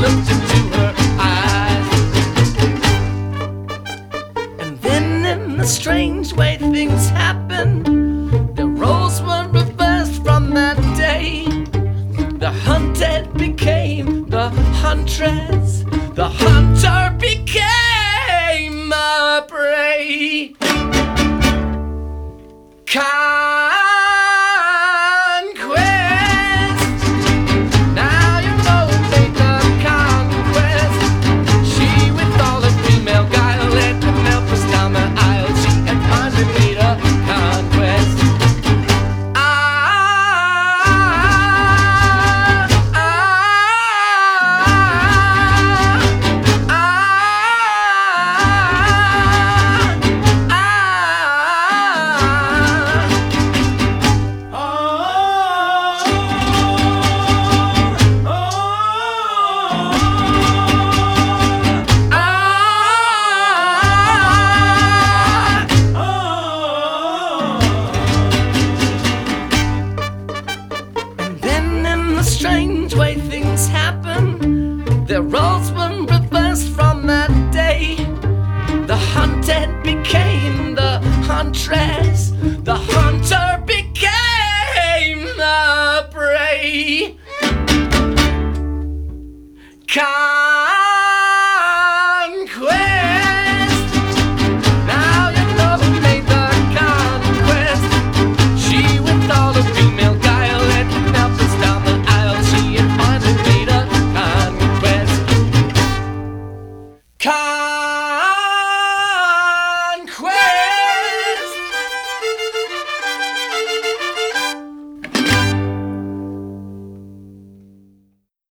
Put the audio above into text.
looked into her eyes. And then in the strange way things happened, the roles were reversed from that day. The hunted became the huntress, the hunter became a prey. Conquest. Now you know who made the conquest. She with all her female guile led the Memphis down the aisle. She had finally made a conquest. Strange way things happen, their roles were reversed from that day. The hunted became the huntress, the hunter became the prey. Conquest. Now you know who made the conquest. She with all her female guile led Memphis down the aisle. She had finally made a conquest.